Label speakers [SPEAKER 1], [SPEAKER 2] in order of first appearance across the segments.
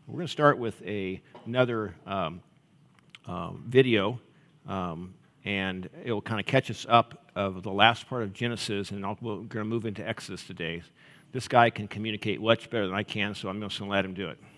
[SPEAKER 1] We're going to start with another video, and it will kind of catch us up of the last part of Genesis, and we're going to move into Exodus today. This guy can communicate much better than I can, so I'm just going to let him do it.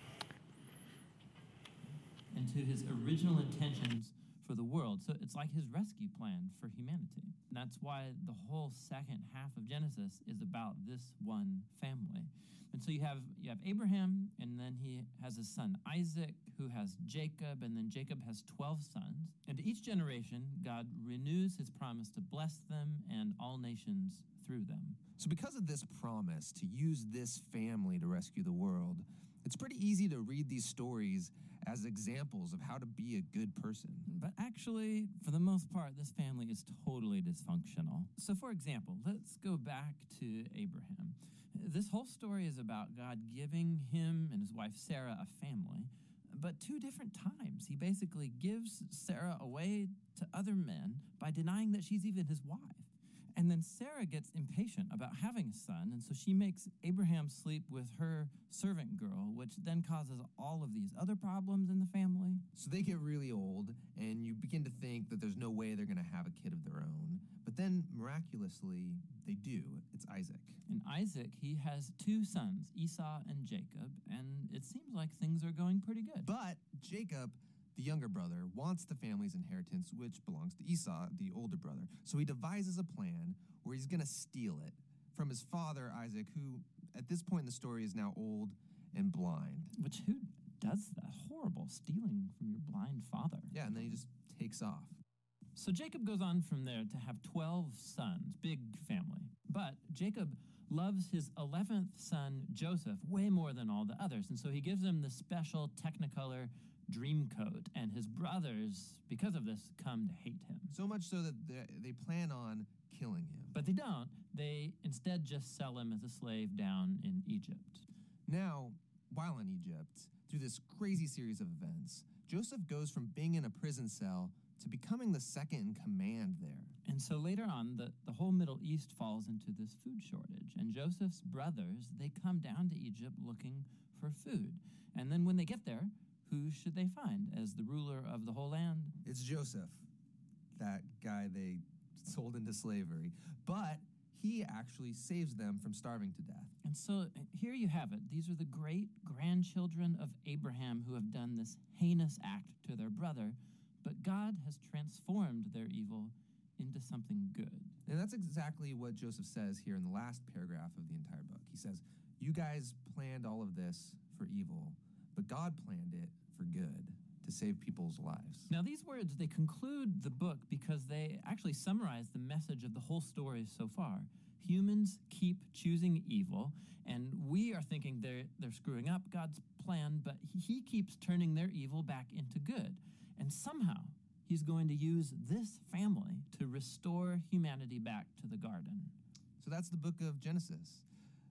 [SPEAKER 2] And to his original intentions for the world. So it's like his rescue plan for humanity. And that's why the whole second half of Genesis is about this one family. And so you have Abraham, and then he has his son Isaac, who has Jacob, and then Jacob has 12 sons. And to each generation, God renews his promise to bless them and all nations through them.
[SPEAKER 3] So because of this promise to use this family to rescue the world, it's pretty easy to read these stories as examples of how to be a good person.
[SPEAKER 2] But actually, for the most part, this family is totally dysfunctional. So for example, let's go back to Abraham. This whole story is about God giving him and his wife Sarah a family, but 2 different times. He basically gives Sarah away to other men by denying that she's even his wife. And then Sarah gets impatient about having a son, and so she makes Abraham sleep with her servant girl, which then causes all of these other problems in the family.
[SPEAKER 3] So they get really old, and you begin to think that there's no way they're going to have a kid of their own. But then, miraculously, they do. It's Isaac.
[SPEAKER 2] And Isaac, he has 2 sons, Esau and Jacob, and it seems like things are going pretty good.
[SPEAKER 3] But Jacob, the younger brother, wants the family's inheritance, which belongs to Esau, the older brother. So he devises a plan where he's going to steal it from his father, Isaac, who at this point in the story is now old and blind.
[SPEAKER 2] Which, who does that? Horrible, stealing from your blind father.
[SPEAKER 3] Yeah, and then he just takes off.
[SPEAKER 2] So Jacob goes on from there to have 12 sons, big family. But Jacob loves his 11th son, Joseph, way more than all the others. And so he gives him the special Technicolor dream coat. And his brothers, because of this, come to hate him.
[SPEAKER 3] So much so that they plan on killing him.
[SPEAKER 2] But they don't. They instead just sell him as a slave down in Egypt.
[SPEAKER 3] Now, while in Egypt, through this crazy series of events, Joseph goes from being in a prison cell to becoming the second in command there.
[SPEAKER 2] And so later on, the whole Middle East falls into this food shortage. And Joseph's brothers, they come down to Egypt looking for food. And then when they get there, who should they find as the ruler of the whole land?
[SPEAKER 3] It's Joseph, that guy they sold into slavery. But he actually saves them from starving to death.
[SPEAKER 2] And so here you have it. These are the great-grandchildren of Abraham who have done this heinous act to their brother. But God has transformed their evil into something good.
[SPEAKER 3] And that's exactly what Joseph says here in the last paragraph of the entire book. He says, you guys planned all of this for evil, but God planned it for good, to save people's lives.
[SPEAKER 2] Now, these words, they conclude the book because they actually summarize the message of the whole story so far. Humans keep choosing evil, and we are thinking they're screwing up God's plan, but he keeps turning their evil back into good. And somehow, he's going to use this family to restore humanity back to the garden.
[SPEAKER 3] So that's the book of Genesis.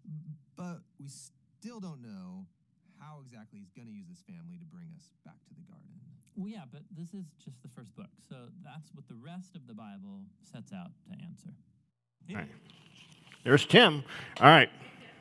[SPEAKER 3] But we still don't know how exactly he's going to use this family to bring us back to the garden.
[SPEAKER 2] Well, yeah, but this is just the first book. So that's what the rest of the Bible sets out to answer.
[SPEAKER 1] All right. There's Tim. All right.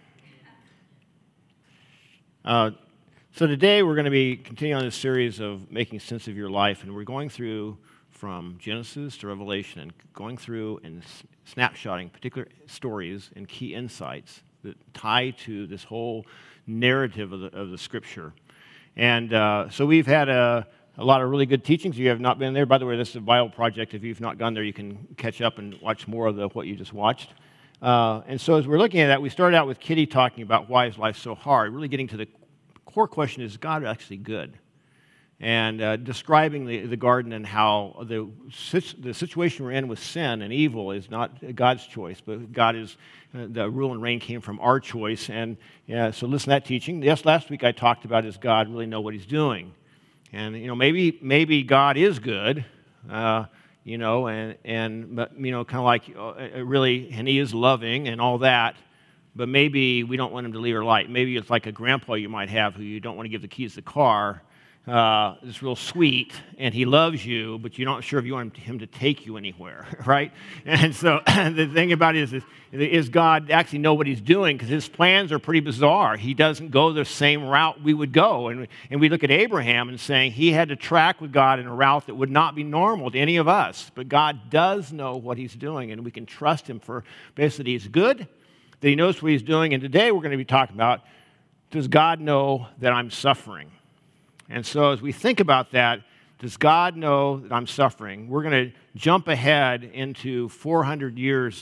[SPEAKER 1] So today we're going to be continuing on this series of making sense of your life, and we're going through from Genesis to Revelation and going through and snapshotting particular stories and key insights that tie to this whole narrative of the Scripture. And so we've had a lot of really good teachings. If you have not been there, by the way, this is a Bible project. If you've not gone there, you can catch up and watch more of what you just watched. And so as we're looking at that, we started out with Kitty talking about why is life so hard, really getting to the core question, is God actually good? And describing the garden and how the situation we're in with sin and evil is not God's choice, but God is, the rule and reign came from our choice. And so listen to that teaching. Yes, last week I talked about, does God really know what he's doing? And, maybe God is good, but, kind of like really, and he is loving and all that. But maybe we don't want him to leave our light. Maybe it's like a grandpa you might have who you don't want to give the keys to the car is real sweet, and he loves you, but you're not sure if you want him to take you anywhere, right? And so the thing about it is God actually know what he's doing, because his plans are pretty bizarre. He doesn't go the same route we would go. And we look at Abraham and saying he had to track with God in a route that would not be normal to any of us. But God does know what he's doing, and we can trust him for basically he's good, that he knows what he's doing. And today we're going to be talking about, does God know that I'm suffering? And so as we think about that, does God know that I'm suffering? We're going to jump ahead into 400 years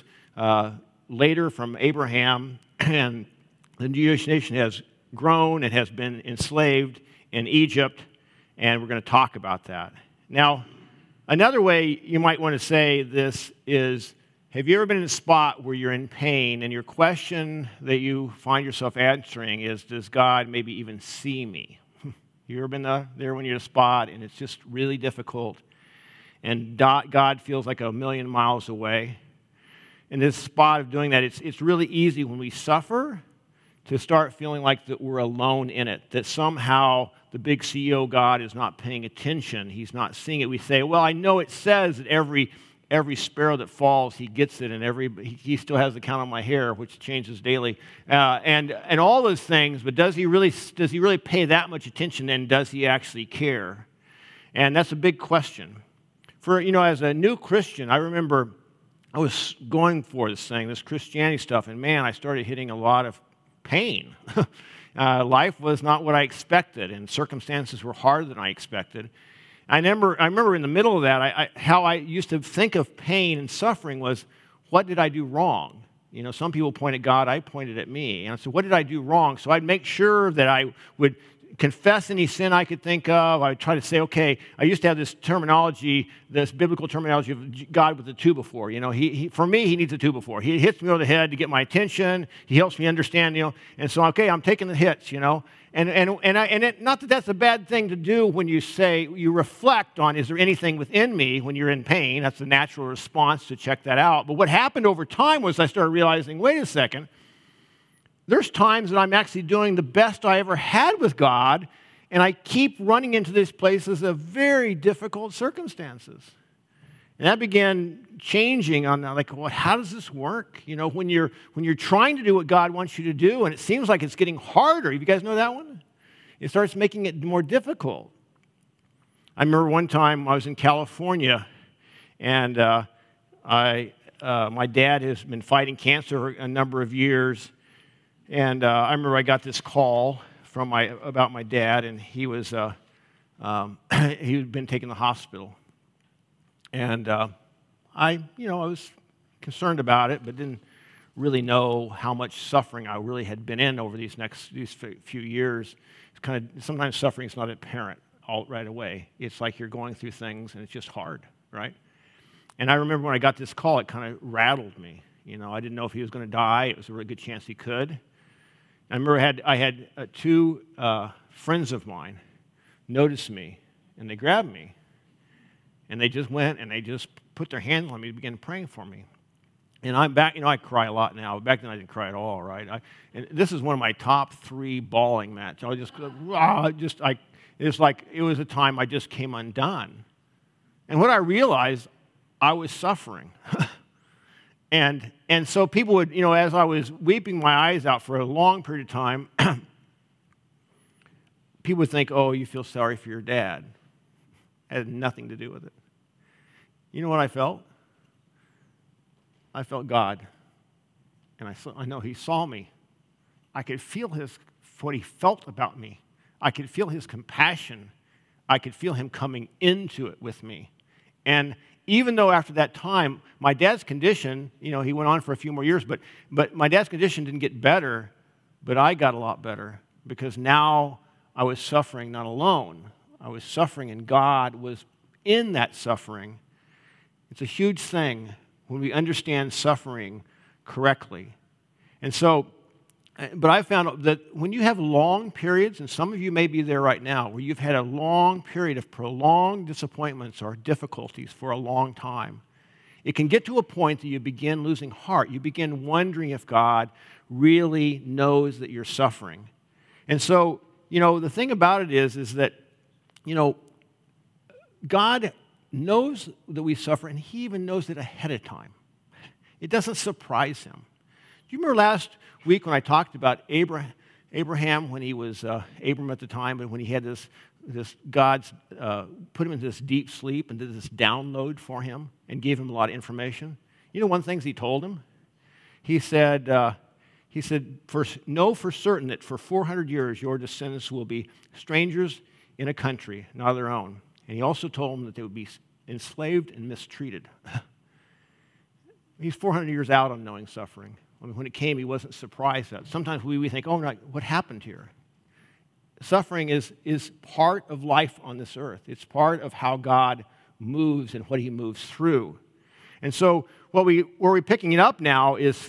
[SPEAKER 1] later from Abraham, and the Jewish nation has grown and has been enslaved in Egypt, and we're going to talk about that. Now, another way you might want to say this is, have you ever been in a spot where you're in pain, and your question that you find yourself answering is, does God maybe even see me? You ever been there when you're in a spot and it's just really difficult and God feels like a million miles away? In this spot of doing that, it's really easy when we suffer to start feeling like that we're alone in it, that somehow the big CEO God is not paying attention. He's not seeing it. We say, well, I know it says that every sparrow that falls, he gets it, and he still has the count on my hair, which changes daily, and all those things. But does he really pay that much attention, and does he actually care? And that's a big question. As a new Christian, I remember I was going for this Christianity stuff, and man, I started hitting a lot of pain. Life was not what I expected, and circumstances were harder than I expected. I remember in the middle of that, how I used to think of pain and suffering was, what did I do wrong? Some people point at God, I pointed at me. And so what did I do wrong? So I'd make sure that I would confess any sin I could think of. I would try to say, okay, I used to have this terminology, this biblical terminology of God with a 2 before. For me, he needs a 2 before. He hits me over the head to get my attention. He helps me understand, and so, okay, I'm taking the hits, And not that that's a bad thing to do when you reflect on, is there anything within me when you're in pain? That's a natural response to check that out. But what happened over time was I started realizing, wait a second, there's times that I'm actually doing the best I ever had with God, and I keep running into these places of very difficult circumstances. And that began changing on well, how does this work? When you're trying to do what God wants you to do, and it seems like it's getting harder. You guys know that one? It starts making it more difficult. I remember one time I was in California, and my dad has been fighting cancer a number of years, and I remember I got this call about my dad, and he was he'd been taken to the hospital. And I was concerned about it, but didn't really know how much suffering I really had been in over these few years. It's sometimes suffering is not apparent right away. It's like you're going through things, and it's just hard, right? And I remember when I got this call, it kind of rattled me. I didn't know if he was going to die. It was a really good chance he could. I remember I had 2 friends of mine notice me, and they grabbed me. And they just went and they just put their hands on me and began praying for me. And I'm back, I cry a lot now. Back then I didn't cry at all, right? And this is one of my top 3 bawling matches. It was a time I just came undone. And what I realized, I was suffering. and so people would, as I was weeping my eyes out for a long period of time, people would think, oh, you feel sorry for your dad. It had nothing to do with it. You know what I felt? I felt God. And I know he saw me. I could feel what he felt about me. I could feel his compassion. I could feel him coming into it with me. And even though after that time, my dad's condition, he went on for a few more years, but my dad's condition didn't get better, but I got a lot better because now I was suffering not alone. I was suffering, and God was in that suffering. It's a huge thing when we understand suffering correctly. And so, but I found that when you have long periods, and some of you may be there right now, where you've had a long period of prolonged disappointments or difficulties for a long time, it can get to a point that you begin losing heart. You begin wondering if God really knows that you're suffering. And so, the thing about it is that you know, God knows that we suffer, and he even knows it ahead of time. It doesn't surprise him. Do you remember last week when I talked about Abraham when he was Abram at the time, and when he had this God's put him into this deep sleep and did this download for him and gave him a lot of information? You know, one of the things he told him? He said, know for certain that for 400 years your descendants will be strangers in a country, not their own. And he also told them that they would be enslaved and mistreated. He's 400 years out on knowing suffering. I mean, when it came, he wasn't surprised at it. Sometimes we think, oh, no, what happened here? Suffering is part of life on this earth. It's part of how God moves and what he moves through. And so where we're picking it up now is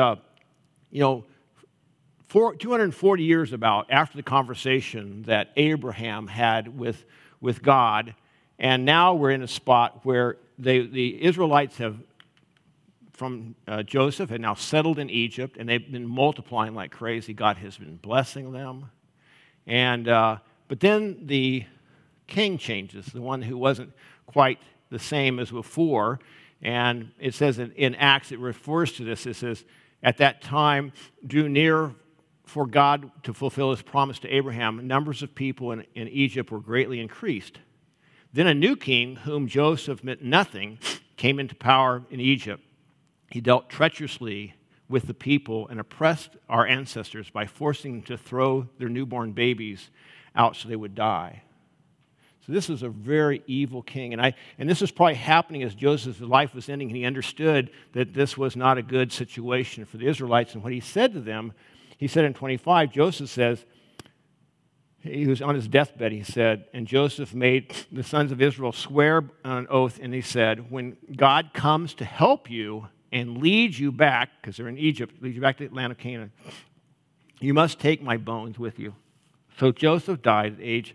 [SPEAKER 1] 240 years about after the conversation that Abraham had with God, and now we're in a spot where the Israelites have, from Joseph, had now settled in Egypt, and they've been multiplying like crazy. God has been blessing them. And but then the king changes, the one who wasn't quite the same as before. And it says in Acts, it refers to this. It says, at that time drew near for God to fulfill his promise to Abraham. Numbers of people in Egypt were greatly increased. Then a new king, whom Joseph meant nothing, came into power in Egypt. He dealt treacherously with the people and oppressed our ancestors by forcing them to throw their newborn babies out so they would die. So this is a very evil king. And this is probably happening as Joseph's life was ending, and he understood that this was not a good situation for the Israelites. And what he said to them, he said in 25, Joseph says, he was on his deathbed, he said, and Joseph made the sons of Israel swear on an oath, and he said, when God comes to help you and lead you back, because they're in Egypt, lead you back to the land of Canaan, you must take my bones with you. So Joseph died at age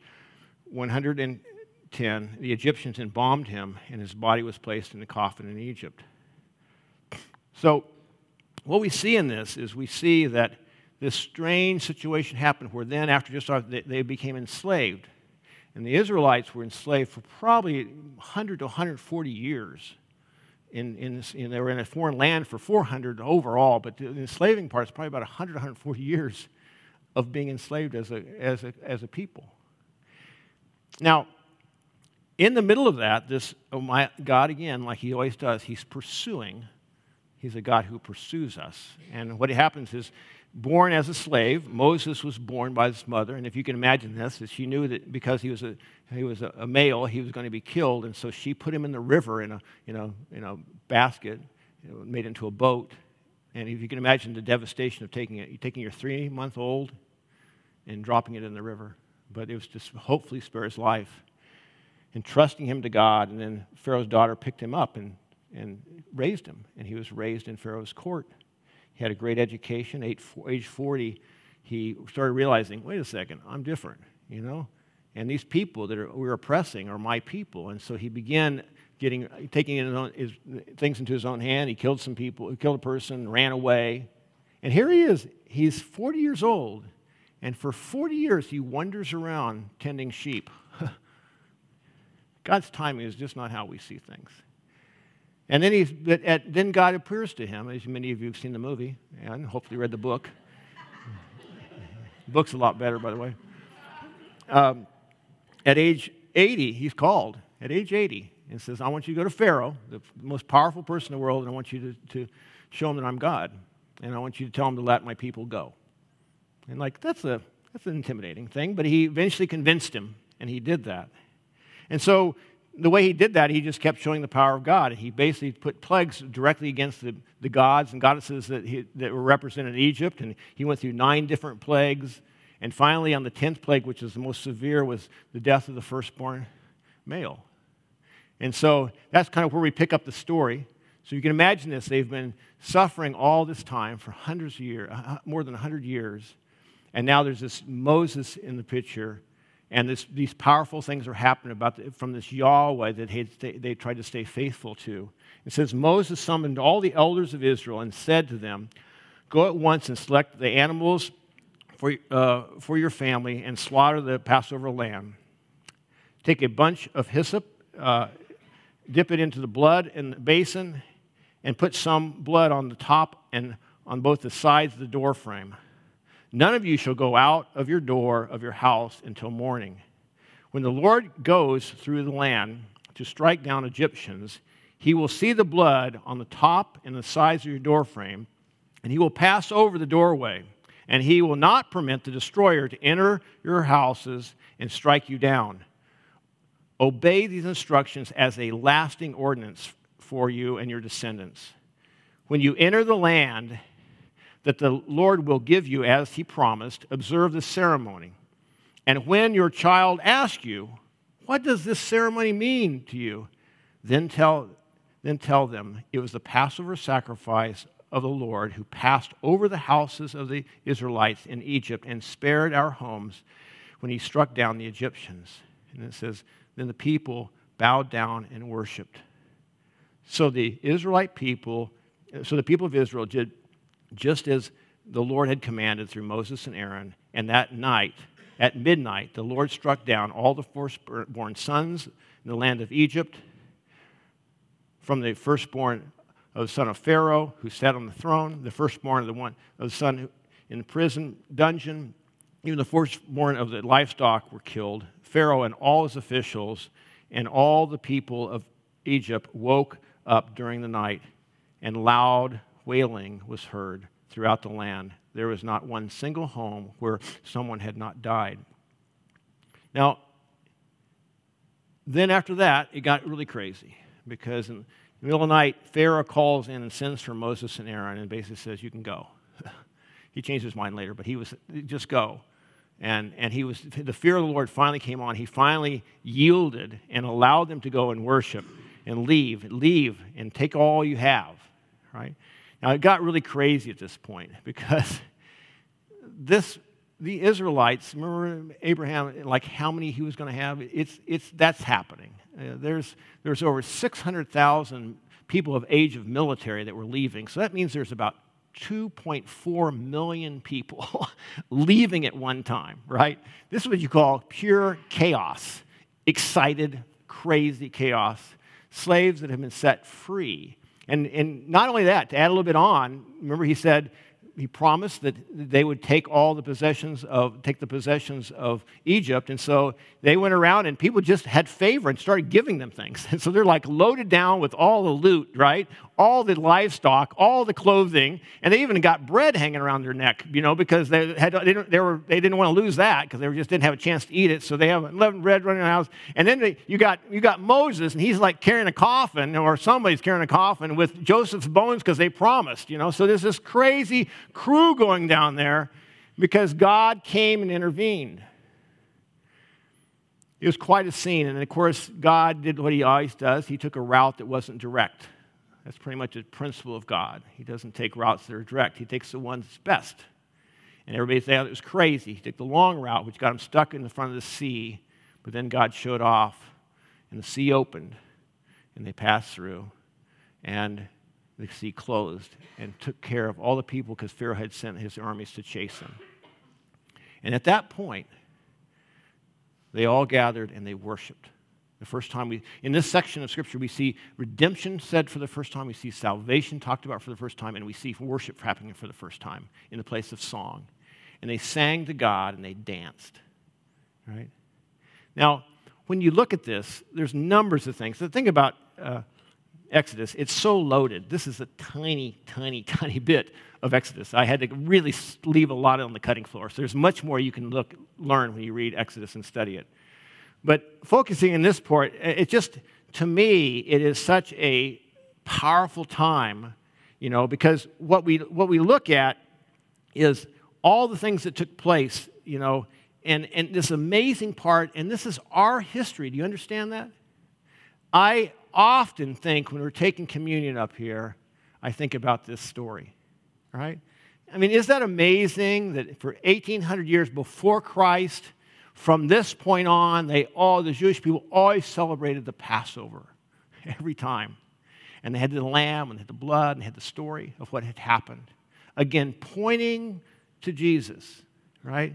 [SPEAKER 1] 110. The Egyptians embalmed him, and his body was placed in a coffin in Egypt. So what we see in this is we see that this strange situation happened where then after they became enslaved. And the Israelites were enslaved for probably 100 to 140 years. They were in a foreign land for 400 overall, but the enslaving part is probably about 100 to 140 years of being enslaved as a people. Now, in the middle of that, my God, again, like he always does, he's pursuing. He's a God who pursues us. And what happens is, born as a slave, Moses was born by his mother, and if you can imagine this, that she knew that because he was a male, he was going to be killed, and so she put him in the river in a basket, made into a boat. And if you can imagine the devastation of taking your 3-month-old and dropping it in the river. But it was just hopefully spare his life. And trusting him to God, and then Pharaoh's daughter picked him up and raised him, and he was raised in Pharaoh's court. He had a great education. Age 40, he started realizing, wait a second, I'm different, And these people that we're oppressing are my people. And so he began taking things into his own hand. He killed some people. He killed a person, ran away. And here he is. He's 40 years old. And for 40 years, he wanders around tending sheep. God's timing is just not how we see things. And then God appears to him, as many of you have seen the movie, and hopefully read the book. The book's a lot better, by the way. At age 80, he's called, at age 80, and says, I want you to go to Pharaoh, the most powerful person in the world, and I want you to show him that I'm God. And I want you to tell him to let my people go. And that's an intimidating thing, but he eventually convinced him, and he did that. And so the way he did that, he just kept showing the power of God. He basically put plagues directly against the gods and goddesses that were represented in Egypt, and he went through 9 different plagues. And finally, on the 10th plague, which is the most severe, was the death of the firstborn male. And so that's kind of where we pick up the story. So you can imagine this. They've been suffering all this time for hundreds of years, more than 100 years. And now there's this Moses in the picture, and these powerful things are happening from this Yahweh that they tried to stay faithful to. It says, Moses summoned all the elders of Israel and said to them, go at once and select the animals for your family and slaughter the Passover lamb. take a bunch of hyssop, dip it into the blood in the basin, and put some blood on the top and on both the sides of the door frame. None of you shall go out of your door of your house until morning. When the Lord goes through the land to strike down Egyptians, he will see the blood on the top and the sides of your door frame, and he will pass over the doorway, and he will not permit the destroyer to enter your houses and strike you down. Obey these instructions as a lasting ordinance for you and your descendants. When you enter the land that the Lord will give you as he promised, observe this ceremony. And when your child asks you, what does this ceremony mean to you? Then tell them it was the Passover sacrifice of the Lord who passed over the houses of the Israelites in Egypt and spared our homes when he struck down the Egyptians. And it says, then the people bowed down and worshiped. So the people of Israel did just as the Lord had commanded through Moses and Aaron. And that night, at midnight, the Lord struck down all the firstborn sons in the land of Egypt, from the firstborn of the son of Pharaoh, who sat on the throne, the firstborn of the son in the prison dungeon, even the firstborn of the livestock were killed. Pharaoh and all his officials and all the people of Egypt woke up during the night, and loud wailing was heard throughout the land. There was not one single home where someone had not died. Now, then after that, it got really crazy, because in the middle of the night, Pharaoh calls in and sends for Moses and Aaron and basically says, you can go. He changed his mind later, but just go. And the fear of the Lord finally came on. He finally yielded and allowed them to go and worship and leave and take all you have, right? Now, it got really crazy at this point, because the Israelites, remember Abraham, like how many he was going to have? That's happening. There's over 600,000 people of age of military that were leaving. So that means there's about 2.4 million people leaving at one time, right? This is what you call pure chaos, excited, crazy chaos, slaves that have been set free. And not only that, to add a little bit on, remember he promised that they would take the possessions of Egypt, and so they went around and people just had favor and started giving them things. And so they're like loaded down with all the loot, right? All the livestock, all the clothing, and they even got bread hanging around their neck, because they didn't want to lose that, because they just didn't have a chance to eat it. So they have unleavened bread running around the house. And then you got Moses, and he's like carrying a coffin, or somebody's carrying a coffin with Joseph's bones, because they promised, So there's this crazy crew going down there because God came and intervened. It was quite a scene. And of course, God did what he always does. He took a route that wasn't direct. That's pretty much a principle of God. He doesn't take routes that are direct. He takes the one that's best. And everybody thought it was crazy. He took the long route, which got him stuck in the front of the sea. But then God showed off, and the sea opened, and they passed through. And the sea closed and took care of all the people, because Pharaoh had sent his armies to chase them. And at that point, they all gathered and they worshiped. The first time in this section of Scripture, we see redemption said for the first time, we see salvation talked about for the first time, and we see worship happening for the first time in the place of song. And they sang to God and they danced, right? Now, when you look at this, there's numbers of things. The thing about Exodus, it's so loaded. This is a tiny, tiny, tiny bit of Exodus. I had to really leave a lot on the cutting floor. So there's much more you can learn when you read Exodus and study it. But focusing in this part, to me, it is such a powerful time, because what we look at is all the things that took place, and this amazing part, and this is our history. Do you understand that? I often think when we're taking communion up here, I think about this story, right? I mean, is that amazing that for 1,800 years before Christ, from this point on, the Jewish people always celebrated the Passover every time. And they had the lamb, and they had the blood, and they had the story of what had happened. Again, pointing to Jesus, right?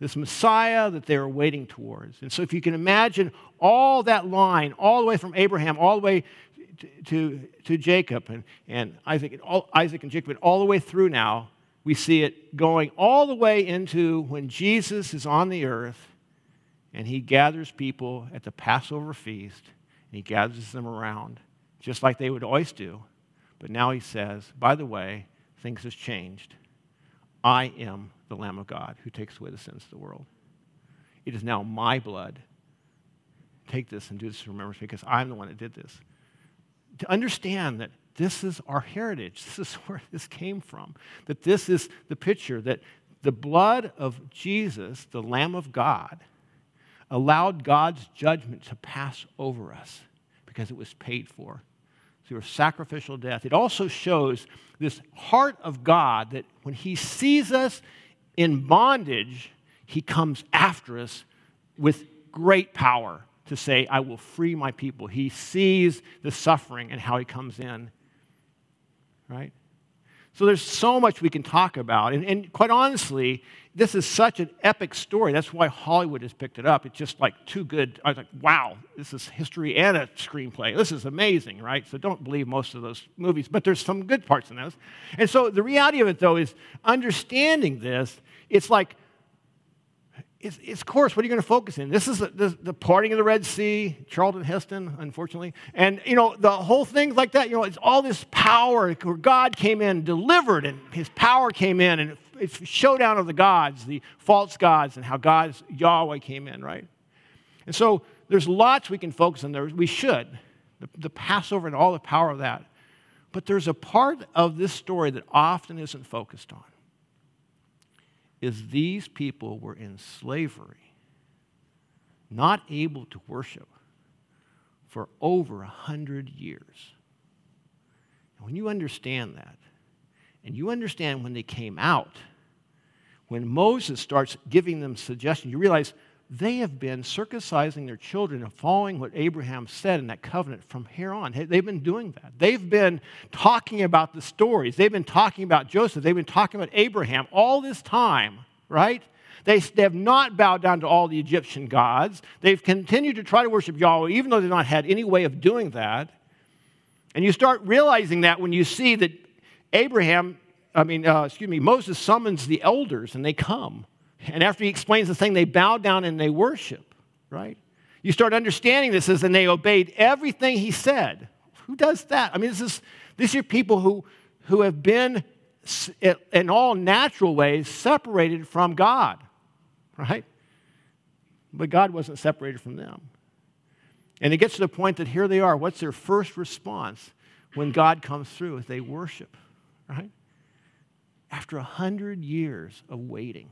[SPEAKER 1] this Messiah that they were waiting towards. And so if you can imagine all that line, all the way from Abraham, all the way to Jacob and Isaac, Isaac and Jacob, and all the way through now, we see it going all the way into when Jesus is on the earth and he gathers people at the Passover feast and he gathers them around, just like they would always do. But now he says, by the way, things have changed. I am the Lamb of God who takes away the sins of the world. It is now my blood. Take this and do this in remembrance because I'm the one that did this. To understand that this is our heritage, this is where this came from, that this is the picture, that the blood of Jesus, the Lamb of God, allowed God's judgment to pass over us because it was paid for through a sacrificial death. It also shows this heart of God that when he sees us in bondage, he comes after us with great power to say, I will free my people. He sees the suffering and how he comes in, right? So there's so much we can talk about. And quite honestly, this is such an epic story. That's why Hollywood has picked it up. It's just like too good. I was like, wow, this is history and a screenplay. This is amazing, right? So don't believe most of those movies, but there's some good parts in those. And so the reality of it, though, is understanding this, it's like, it's of course, what are you going to focus in? This is the parting of the Red Sea, Charlton Heston, unfortunately. And, the whole thing like that, it's all this power where God came in, delivered, and his power came in, and it's a showdown of the gods, the false gods, and how God's Yahweh came in, right? And so there's lots we can focus on there. We should. The Passover and all the power of that. But there's a part of this story that often isn't focused on. Is these people were in slavery, not able to worship for over 100 years. And when you understand that, and you understand when they came out, when Moses starts giving them suggestions, you realize they have been circumcising their children and following what Abraham said in that covenant from here on. They've been doing that. They've been talking about the stories. They've been talking about Joseph. They've been talking about Abraham all this time, right? They have not bowed down to all the Egyptian gods. They've continued to try to worship Yahweh, even though they've not had any way of doing that. And you start realizing that when you see that Moses summons the elders and they come. And after he explains the thing, they bow down and they worship, right? You start understanding this and they obeyed everything he said. Who does that? I mean, these are people who have been, in all natural ways, separated from God, right? But God wasn't separated from them. And it gets to the point that here they are. What's their first response when God comes through? They worship, right? After 100 years of waiting.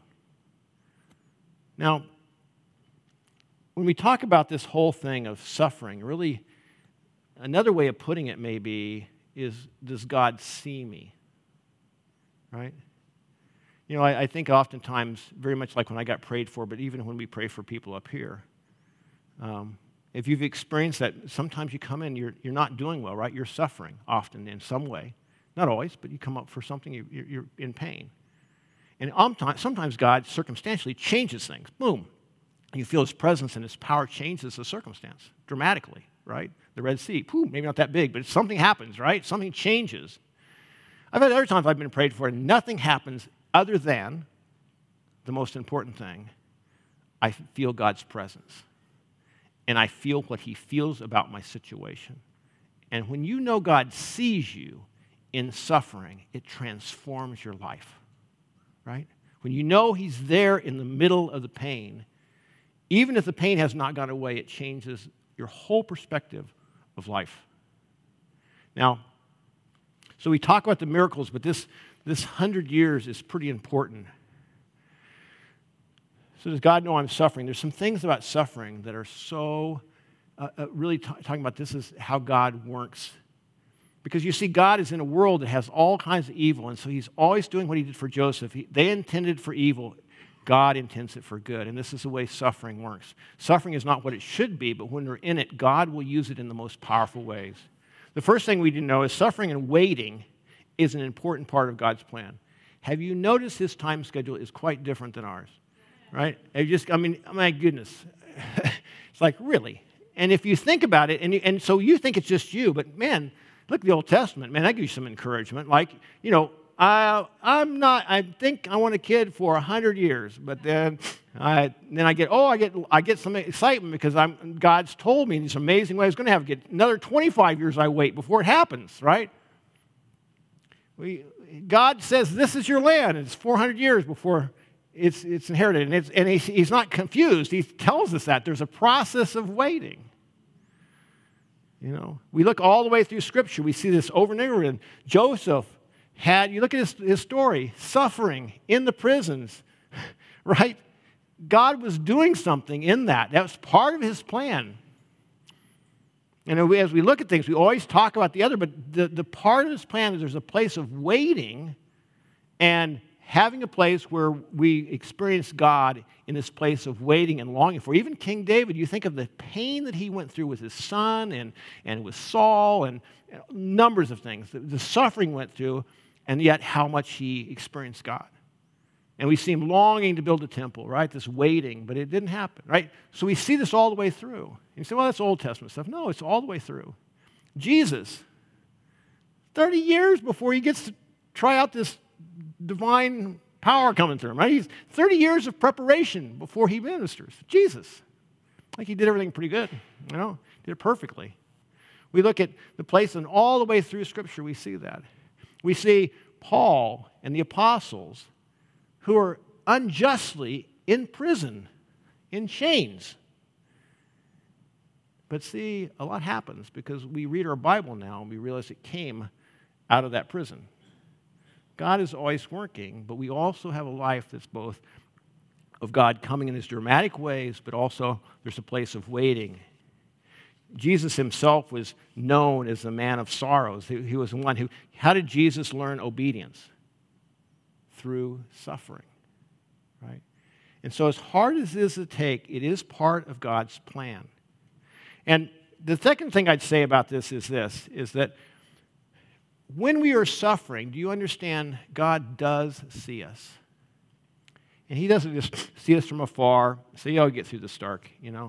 [SPEAKER 1] Now, when we talk about this whole thing of suffering, really, another way of putting it maybe is, does God see me? Right? I think oftentimes, very much like when I got prayed for, but even when we pray for people up here, if you've experienced that, sometimes you come in, you're not doing well, right? You're suffering often in some way. Not always, but you come up for something, you're in pain. And sometimes God circumstantially changes things. Boom. You feel his presence and his power changes the circumstance dramatically, right? The Red Sea, boom, maybe not that big, but something happens, right? Something changes. I've had other times I've been prayed for and nothing happens other than the most important thing. I feel God's presence. And I feel what he feels about my situation. And when you know God sees you in suffering, it transforms your life. Right? When you know he's there in the middle of the pain, even if the pain has not gone away, it changes your whole perspective of life. Now, so we talk about the miracles, but this 100 years is pretty important. So does God know I'm suffering? There's some things about suffering that are so really talking about this is how God works. Because you see, God is in a world that has all kinds of evil, and so he's always doing what he did for Joseph. They intended for evil. God intends it for good, and this is the way suffering works. Suffering is not what it should be, but when we're in it, God will use it in the most powerful ways. The first thing we need to know is suffering and waiting is an important part of God's plan. Have you noticed his time schedule is quite different than ours? right? My goodness. It's like, really? And if you think about it, and so you think it's just you, but man, look at the Old Testament. Man, that gives you some encouragement. Like, I think I want a kid for 100 years, but then I get some excitement because God's told me in this amazing way I was going to get another 25 years I wait before it happens, right? God says this is your land, and it's 400 years before it's inherited, and he's not confused. He tells us that there's a process of waiting. We look all the way through Scripture. We see this over and over again. Joseph you look at his story, suffering in the prisons, right? God was doing something in that. That was part of his plan. And as we look at things, we always talk about the other, but the part of his plan is there's a place of waiting and having a place where we experience God in this place of waiting and longing for. Even King David, you think of the pain that he went through with his son and with Saul and numbers of things, the suffering went through, and yet how much he experienced God. And we see him longing to build a temple, right? This waiting, but it didn't happen, right? So we see this all the way through. And you say, well, that's Old Testament stuff. No, it's all the way through. Jesus, 30 years before he gets to try out this divine power coming through him, right? He's 30 years of preparation before he ministers. Jesus, like he did everything pretty good, did it perfectly. We look at the place, and all the way through Scripture, we see that. We see Paul and the apostles who are unjustly in prison, in chains. But see, a lot happens because we read our Bible now and we realize it came out of that prison. God is always working, but we also have a life that's both of God coming in his dramatic ways, but also there's a place of waiting. Jesus himself was known as the man of sorrows. He was the one who, how did Jesus learn obedience? Through suffering, right? And so as hard as it is to take, it is part of God's plan. And the second thing I'd say about this is that when we are suffering, do you understand God does see us? And he doesn't just see us from afar, say, oh, get through this, Stark,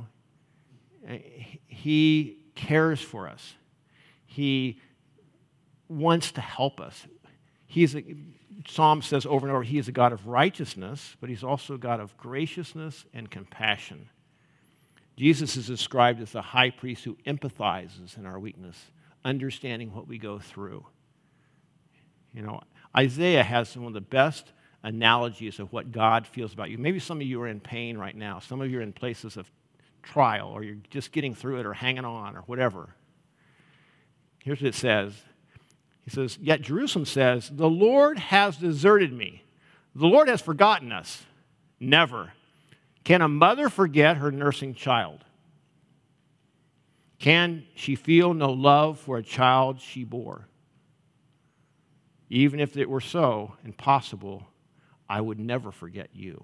[SPEAKER 1] He cares for us. He wants to help us. Psalm says over and over, he is a God of righteousness, but he's also a God of graciousness and compassion. Jesus is described as the high priest who empathizes in our weakness, understanding what we go through. Isaiah has some of the best analogies of what God feels about you. Maybe some of you are in pain right now. Some of you are in places of trial, or you're just getting through it or hanging on or whatever. Here's what it says. He says, yet Jerusalem says, the Lord has deserted me. The Lord has forgotten us. Never. Can a mother forget her nursing child? Can she feel no love for a child she bore? Even if it were so impossible, I would never forget you.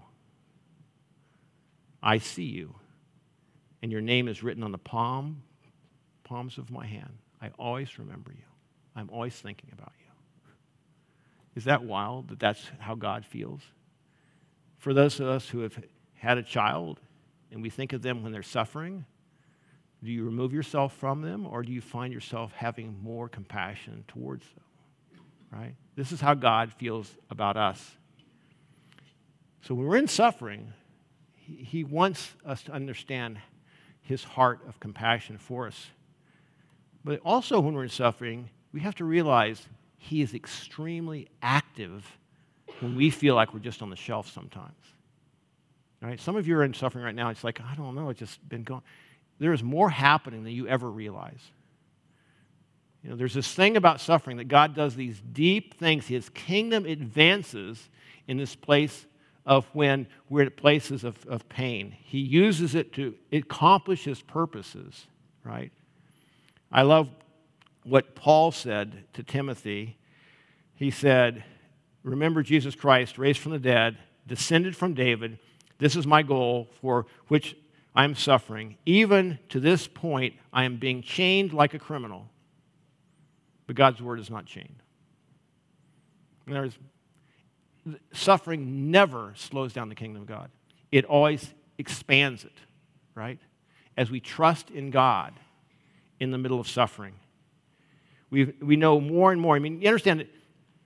[SPEAKER 1] I see you, and your name is written on the palms of my hand. I always remember you. I'm always thinking about you. Is that wild that that's how God feels? For those of us who have had a child and we think of them when they're suffering, do you remove yourself from them, or do you find yourself having more compassion towards them? Right? This is how God feels about us. So when we're in suffering, he wants us to understand his heart of compassion for us. But also when we're in suffering, we have to realize he is extremely active when we feel like we're just on the shelf sometimes. All right? Some of you are in suffering right now. It's like, I don't know, it's just been going. There is more happening than you ever realize. There's this thing about suffering that God does these deep things. His kingdom advances in this place of when we're at places of pain. He uses it to accomplish his purposes, right? I love what Paul said to Timothy. He said, remember Jesus Christ, raised from the dead, descended from David. This is my goal for which I am suffering. Even to this point, I am being chained like a criminal. But God's word is not chained. Suffering never slows down the kingdom of God. it always expands it, right? As we trust in God in the middle of suffering. We know more and more. I mean, you understand that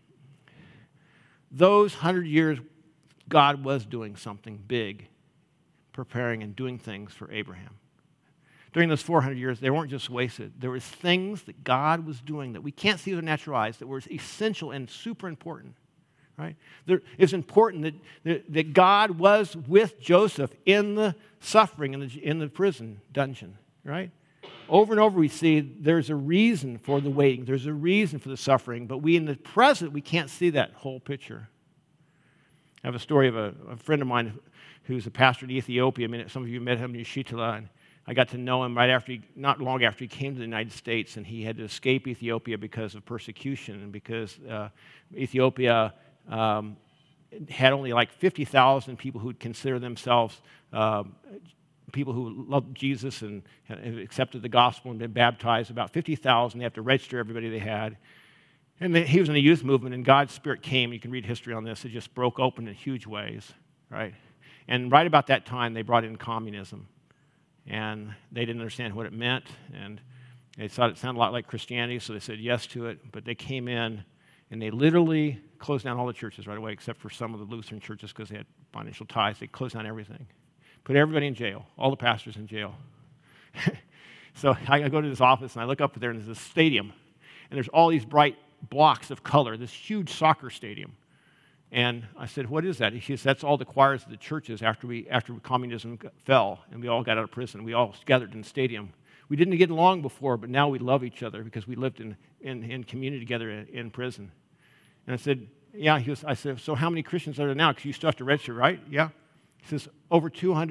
[SPEAKER 1] those 100 years, God was doing something big, preparing and doing things for Abraham. During those 400 years, they weren't just wasted. There was things that God was doing that we can't see with our natural eyes that were essential and super important, right? It's important that God was with Joseph in the suffering, in the prison dungeon, right? Over and over we see there's a reason for the waiting. There's a reason for the suffering. But we in the present, we can't see that whole picture. I have a story of a friend of mine who's a pastor in Ethiopia. I mean, some of you met him in Yeshitala, and I got to know him not long after he came to the United States, and he had to escape Ethiopia because of persecution and because Ethiopia had only like 50,000 people who'd consider themselves people who loved Jesus and accepted the gospel and been baptized. About 50,000. They have to register everybody they had. And he was in the youth movement, and God's Spirit came. You can read history on this. It just broke open in huge ways, right? And right about that time, they brought in communism. And they didn't understand what it meant, and they thought it sounded a lot like Christianity, so they said yes to it. But they came in, and they literally closed down all the churches right away, except for some of the Lutheran churches because they had financial ties. They closed down everything. Put everybody in jail, all the pastors in jail. So I go to this office, and I look up there, and there's this stadium, and there's all these bright blocks of color, this huge soccer stadium. And I said, what is that? He says, that's all the choirs of the churches after communism fell, and we all got out of prison. We all gathered in the stadium. We didn't get along before, but now we love each other because we lived in community together in prison. And I said, yeah. I said, so how many Christians are there now? Because you still have to register, right? Yeah. He says, over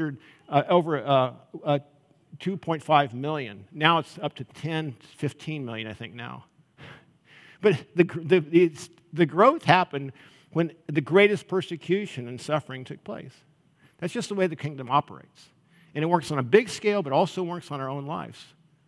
[SPEAKER 1] 2.5 million. Now it's up to 10, 15 million, I think, now. But the growth happened when the greatest persecution and suffering took place. That's just the way the kingdom operates. And it works on a big scale, but also works on our own lives.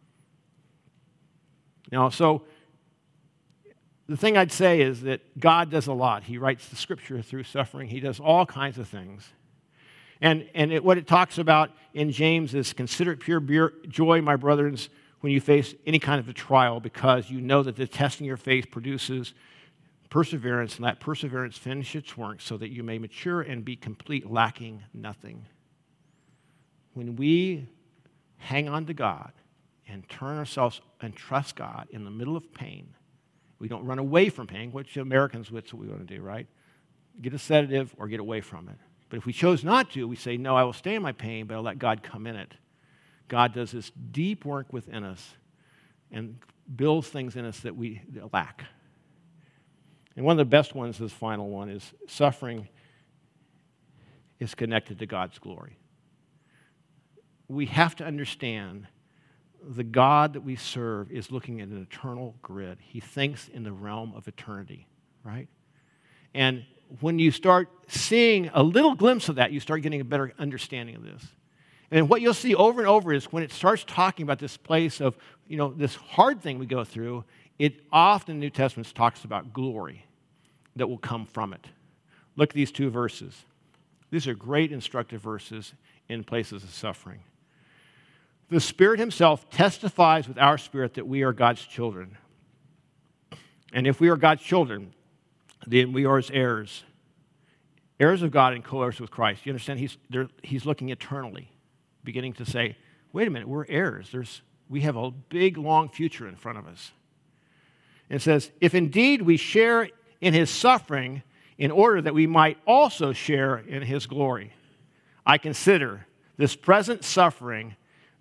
[SPEAKER 1] Now, so the thing I'd say is that God does a lot. He writes the scripture through suffering. He does all kinds of things. And what it talks about in James is, consider it pure joy, my brothers, when you face any kind of a trial, because you know that the testing of your faith produces perseverance, and let perseverance finish its work so that you may mature and be complete, lacking nothing. When we hang on to God and turn ourselves and trust God in the middle of pain, we don't run away from pain, which Americans, that's what we want to do, right? Get a sedative or get away from it. But if we chose not to, we say, no, I will stay in my pain, but I'll let God come in it. God does this deep work within us and builds things in us that we lack. And one of the best ones, this final one, is suffering is connected to God's glory. We have to understand the God that we serve is looking at an eternal grid. He thinks in the realm of eternity, right? And when you start seeing a little glimpse of that, you start getting a better understanding of this. And what you'll see over and over is when it starts talking about this place of, this hard thing we go through, it often in the New Testament talks about glory that will come from it. Look at these two verses. These are great instructive verses in places of suffering. The Spirit himself testifies with our spirit that we are God's children. And if we are God's children, then we are his heirs. Heirs of God and co-heirs with Christ. You understand? He's looking eternally, beginning to say, wait a minute, we're heirs. We have a big, long future in front of us. And it says, if indeed we share in his suffering, in order that we might also share in his glory. I consider these present sufferings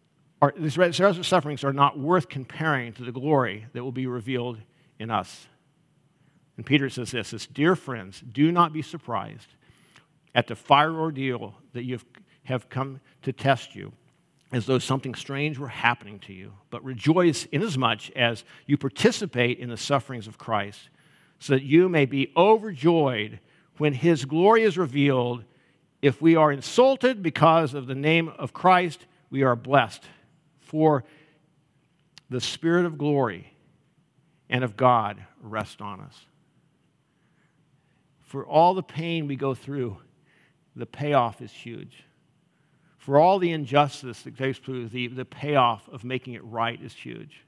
[SPEAKER 1] are not worth comparing to the glory that will be revealed in us. And Peter says this, dear friends, do not be surprised at the fire ordeal that you have come to test you, as though something strange were happening to you, but rejoice inasmuch as you participate in the sufferings of Christ, so that you may be overjoyed when his glory is revealed. If we are insulted because of the name of Christ, we are blessed, for the Spirit of glory and of God rest on us. For all the pain we go through, the payoff is huge. For all the injustice that takes place, the payoff of making it right is huge.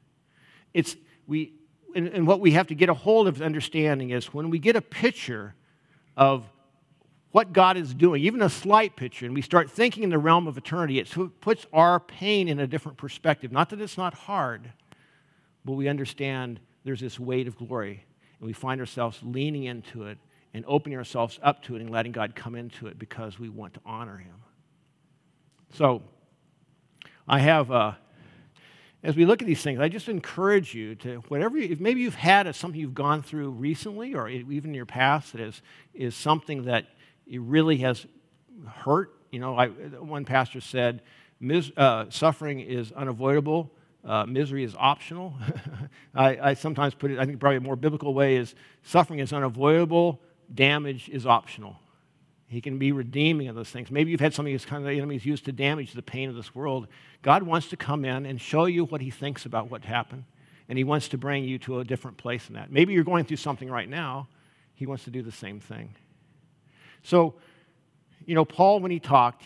[SPEAKER 1] And what we have to get a hold of understanding is when we get a picture of what God is doing, even a slight picture, and we start thinking in the realm of eternity, it puts our pain in a different perspective. Not that it's not hard, but we understand there's this weight of glory, and we find ourselves leaning into it and opening ourselves up to it and letting God come into it because we want to honor Him. So, I have, as we look at these things, I just encourage you to, if maybe you've had something you've gone through recently or even in your past that is something that it really has hurt. One pastor said, suffering is unavoidable, misery is optional. I sometimes put it, I think probably a more biblical way is suffering is unavoidable, damage is optional. He can be redeeming of those things. Maybe you've had something that's kind of the enemy's used to damage the pain of this world. God wants to come in and show you what He thinks about what happened, and He wants to bring you to a different place in that. Maybe you're going through something right now. He wants to do the same thing. So, Paul, when he talked,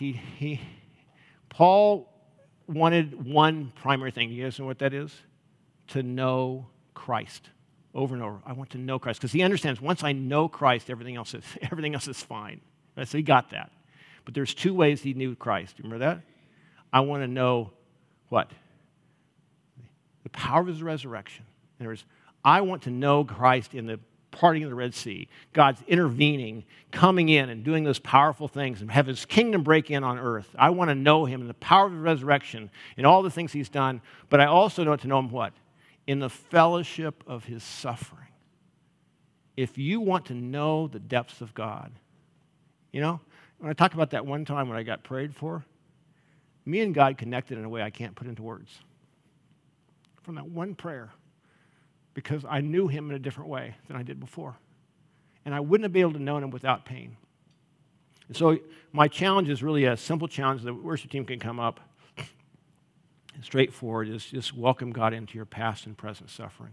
[SPEAKER 1] Paul wanted one primary thing. You guys know what that is? To know Christ. Over and over. I want to know Christ. Because he understands once I know Christ, everything else is fine. Right? So he got that. But there's two ways he knew Christ. Remember that? I want to know what? The power of His resurrection. In other words, I want to know Christ in the parting of the Red Sea. God's intervening, coming in and doing those powerful things and have His kingdom break in on earth. I want to know Him in the power of the resurrection and all the things He's done. But I also want to know Him what? In the fellowship of His suffering. If you want to know the depths of God, when I talked about that one time when I got prayed for, me and God connected in a way I can't put into words. From that one prayer. Because I knew Him in a different way than I did before. And I wouldn't have been able to know Him without pain. And so my challenge is really a simple challenge. The worship team can come up. Straightforward is just welcome God into your past and present suffering.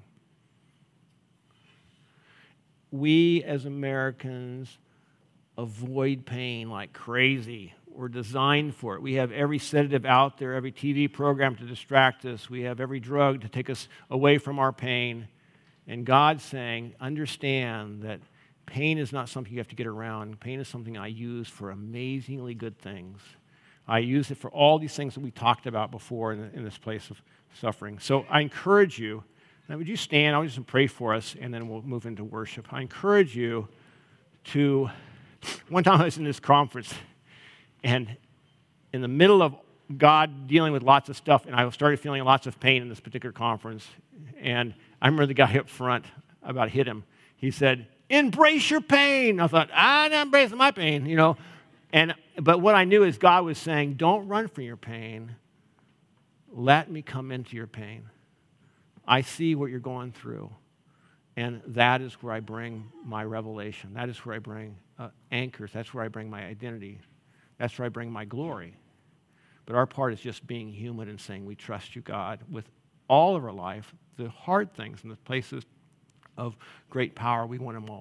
[SPEAKER 1] We as Americans avoid pain like crazy. We're designed for it. We have every sedative out there, every TV program to distract us. We have every drug to take us away from our pain. And God's saying, understand that pain is not something you have to get around. Pain is something I use for amazingly good things. I use it for all these things that we talked about before in this place of suffering. So I encourage you, now would you stand? I'll just pray for us, and then we'll move into worship. I encourage you to, one time I was in this conference, and in the middle of God dealing with lots of stuff, and I started feeling lots of pain in this particular conference, and I remember the guy up front, about hit him. He said, embrace your pain. I thought, I'm not embracing my pain, But what I knew is God was saying, don't run from your pain. Let me come into your pain. I see what you're going through. And that is where I bring my revelation. That is where I bring anchors. That's where I bring my identity. That's where I bring my glory. But our part is just being human and saying, we trust you, God, with all of our life, the hard things and the places of great power, we want them all.